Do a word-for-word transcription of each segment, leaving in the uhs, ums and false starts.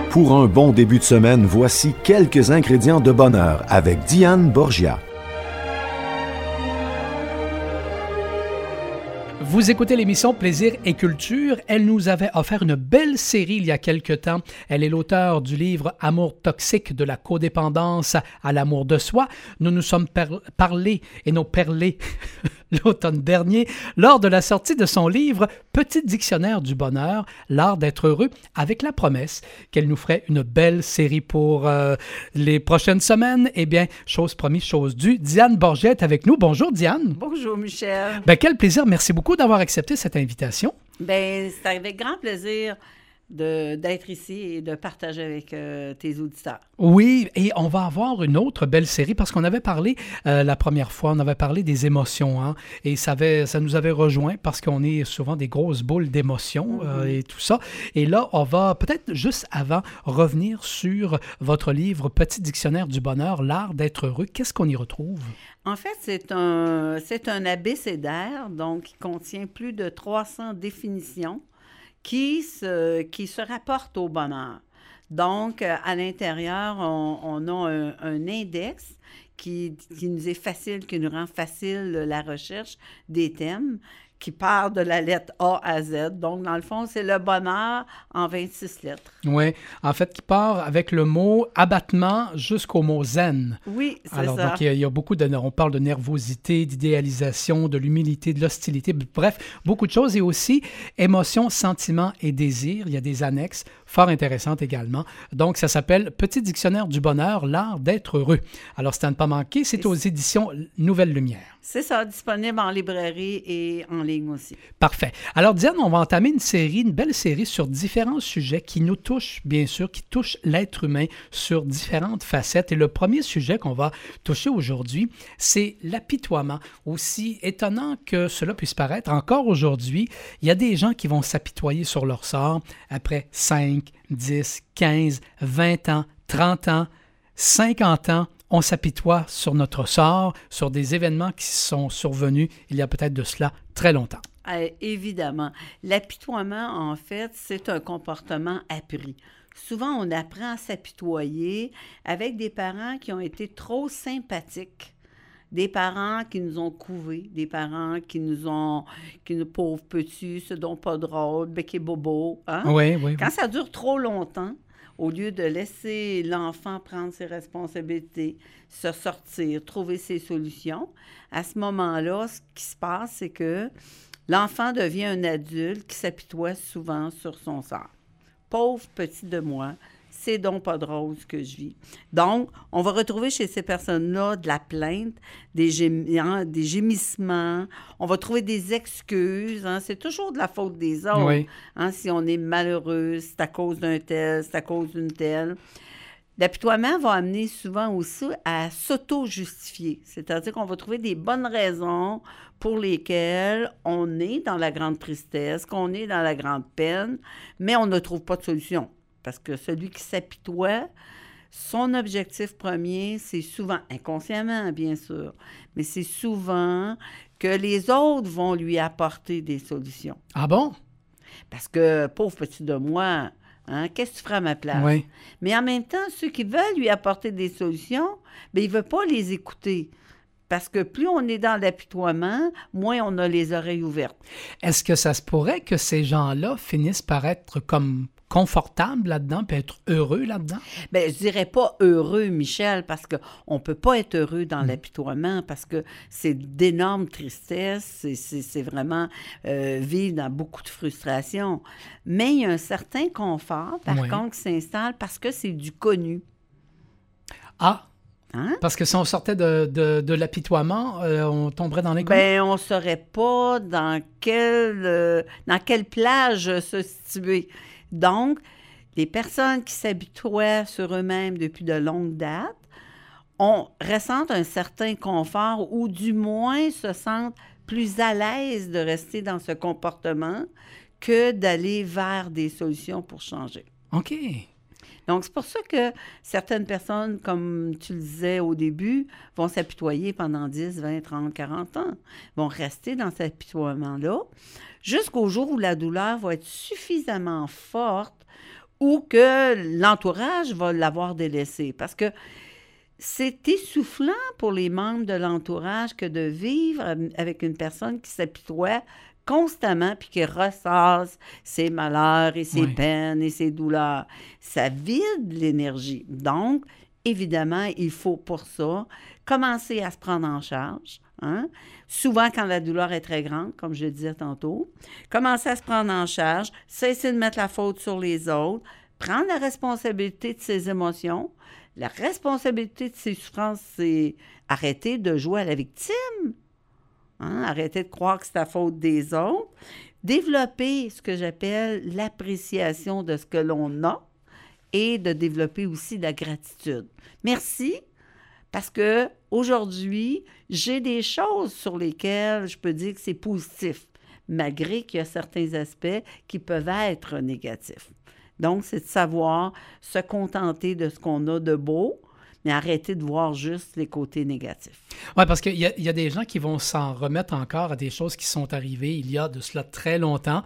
Pour un bon début de semaine, voici quelques ingrédients de bonheur avec Diane Borgia. Vous écoutez l'émission Plaisir et Culture. Elle nous avait offert une belle série il y a quelque temps. Elle est l'auteure du livre Amour toxique, de la codépendance à l'amour de soi. Nous nous sommes per- parlé et non perlés l'automne dernier lors de la sortie de son livre Petit dictionnaire du bonheur, l'art d'être heureux, avec la promesse qu'elle nous ferait une belle série pour euh, les prochaines semaines. Eh bien, chose promise, chose due. Diane Borgia est avec nous. Bonjour Diane. Bonjour Michel. Ben, quel plaisir. Merci beaucoup d'avoir accepté cette invitation. Bien, c'est avec grand plaisir de, d'être ici et de partager avec euh, tes auditeurs. Oui, et on va avoir une autre belle série parce qu'on avait parlé euh, la première fois, on avait parlé des émotions, hein, et ça, avait, ça nous avait rejoint parce qu'on est souvent des grosses boules d'émotions euh, mm-hmm. et tout ça. Et là, on va peut-être juste avant revenir sur votre livre Petit dictionnaire du bonheur, l'art d'être heureux. Qu'est-ce qu'on y retrouve? En fait, c'est un, c'est un abécédaire, donc qui contient plus de trois cents définitions qui se, qui se rapportent au bonheur. Donc, à l'intérieur, on, on a un, un index qui, qui nous est facile, qui nous rend facile la recherche des thèmes, qui part de la lettre A à Z. Donc, dans le fond, c'est le bonheur en vingt-six lettres. Oui, en fait, qui part avec le mot abattement jusqu'au mot zen. Oui, c'est Alors, ça. donc, il y, a, il y a beaucoup de... On parle de nervosité, d'idéalisation, de l'humilité, de l'hostilité, bref, beaucoup de choses. Et aussi, émotions, sentiments et désirs. Il y a des annexes fort intéressantes également. Donc, ça s'appelle Petit dictionnaire du bonheur, l'art d'être heureux. Alors, c'est à ne pas manquer. C'est aux éditions Nouvelle Lumière. C'est ça, disponible en librairie et en ligne aussi. Parfait. Alors, Diane, on va entamer une série, une belle série sur différents sujets qui nous touchent, bien sûr, qui touchent l'être humain sur différentes facettes. Et le premier sujet qu'on va toucher aujourd'hui, c'est l'apitoiement. Aussi étonnant que cela puisse paraître, encore aujourd'hui, il y a des gens qui vont s'apitoyer sur leur sort après cinq, dix, quinze, vingt ans, trente ans, cinquante ans. On s'apitoie sur notre sort, sur des événements qui sont survenus il y a peut-être de cela très longtemps. Euh, évidemment. L'apitoiement, en fait, c'est un comportement appris. Souvent, on apprend à s'apitoyer avec des parents qui ont été trop sympathiques, des parents qui nous ont couvés, des parents qui nous ont, qui nous pauvres petits, ce dont pas drôle, bec et bobo. Hein? Oui, oui, oui. Quand ça dure trop longtemps, au lieu de laisser l'enfant prendre ses responsabilités, se sortir, trouver ses solutions, à ce moment-là, ce qui se passe, c'est que l'enfant devient un adulte qui s'apitoie souvent sur son sort. Pauvre petit de moi, c'est donc pas drôle ce que je vis. Donc, on va retrouver chez ces personnes-là de la plainte, des, gém- hein, des gémissements, on va trouver des excuses. Hein, c'est toujours de la faute des autres. Oui. Hein, si on est malheureux, c'est à cause d'un tel, c'est à cause d'une telle. L'apitoiement va amener souvent aussi à s'auto-justifier. C'est-à-dire qu'on va trouver des bonnes raisons pour lesquelles on est dans la grande tristesse, qu'on est dans la grande peine, mais on ne trouve pas de solution. Parce que celui qui s'apitoie, son objectif premier, c'est souvent, inconsciemment bien sûr, mais c'est souvent que les autres vont lui apporter des solutions. Ah bon? Parce que, pauvre petit de moi, hein, qu'est-ce que tu feras à ma place? Oui. Mais en même temps, ceux qui veulent lui apporter des solutions, bien, il ne veut pas les écouter. Parce que plus on est dans l'apitoiement, moins on a les oreilles ouvertes. Est-ce que ça se pourrait que ces gens-là finissent par être comme confortables là-dedans, puis être heureux là-dedans? Bien, je dirais pas heureux, Michel, parce qu'on ne peut pas être heureux dans mmh. l'apitoiement, parce que c'est d'énormes tristesses, c'est, c'est, c'est vraiment euh, vivre dans beaucoup de frustration. Mais il y a un certain confort, par oui. contre, qui s'installe parce que c'est du connu. Ah! Hein? Parce que si on sortait de, de, de l'apitoiement, euh, on tomberait dans l'inconnu? Bien, on ne saurait pas dans quelle, euh, dans quelle plage se situer. Donc, les personnes qui s'habituaient sur eux-mêmes depuis de longues dates on, ressentent un certain confort ou du moins se sentent plus à l'aise de rester dans ce comportement que d'aller vers des solutions pour changer. OK. Donc, c'est pour ça que certaines personnes, comme tu le disais au début, vont s'apitoyer pendant dix, vingt, trente, quarante ans, vont rester dans cet apitoiement-là jusqu'au jour où la douleur va être suffisamment forte ou que l'entourage va l'avoir délaissé. Parce que c'est essoufflant pour les membres de l'entourage que de vivre avec une personne qui s'apitoie constamment puis qui ressasse ses malheurs et ses Oui. peines et ses douleurs. Ça vide l'énergie. Donc, évidemment, il faut pour ça commencer à se prendre en charge. Hein? Souvent, quand la douleur est très grande, comme je le disais tantôt, commencer à se prendre en charge, cesser de mettre la faute sur les autres, prendre la responsabilité de ses émotions. La responsabilité de ses souffrances, c'est arrêter de jouer à la victime. Hein? Arrêter de croire que c'est la faute des autres. Développer ce que j'appelle l'appréciation de ce que l'on a et de développer aussi la gratitude. Merci, parce que aujourd'hui, j'ai des choses sur lesquelles je peux dire que c'est positif, malgré qu'il y a certains aspects qui peuvent être négatifs. Donc, c'est de savoir se contenter de ce qu'on a de beau, mais arrêter de voir juste les côtés négatifs. Oui, parce qu'il y a, il y a des gens qui vont s'en remettre encore à des choses qui sont arrivées il y a de cela très longtemps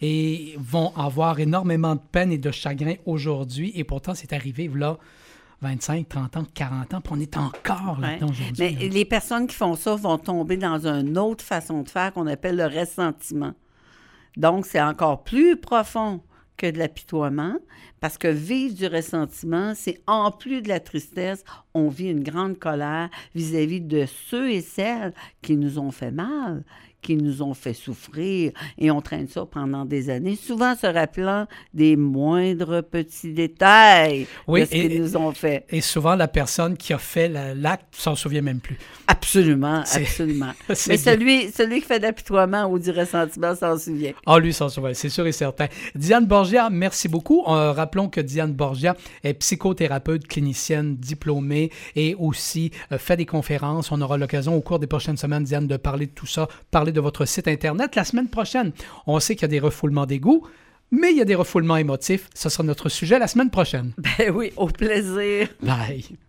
et vont avoir énormément de peine et de chagrin aujourd'hui. Et pourtant, c'est arrivé là vingt-cinq, trente ans, quarante ans, puis on est encore là-dedans Ouais. aujourd'hui. Mais là. les personnes qui font ça vont tomber dans une autre façon de faire qu'on appelle le ressentiment. Donc, c'est encore plus profond que de l'apitoiement, parce que vivre du ressentiment, c'est en plus de la tristesse, on vit une grande colère vis-à-vis de ceux et celles qui nous ont fait mal, qui nous ont fait souffrir, et on traîne ça pendant des années, souvent se rappelant des moindres petits détails Oui, de ce et- qu'ils nous ont fait. Et souvent, la personne qui a fait la- l'acte ne s'en souvient même plus. Absolument, C'est- absolument. c'est Mais bien. celui, celui qui fait d'apitoiement ou du ressentiment s'en souvient. Ah, lui, s'en souvient, c'est sûr et certain. Diane Borgia, merci beaucoup. Euh, rappelons que Diane Borgia est psychothérapeute, clinicienne diplômée et aussi euh, fait des conférences. On aura l'occasion au cours des prochaines semaines, Diane, de parler de tout ça, parler de votre site Internet. La semaine prochaine, on sait qu'il y a des refoulements d'ego, mais il y a des refoulements émotifs. Ce sera notre sujet la semaine prochaine. Ben oui, au plaisir. Bye.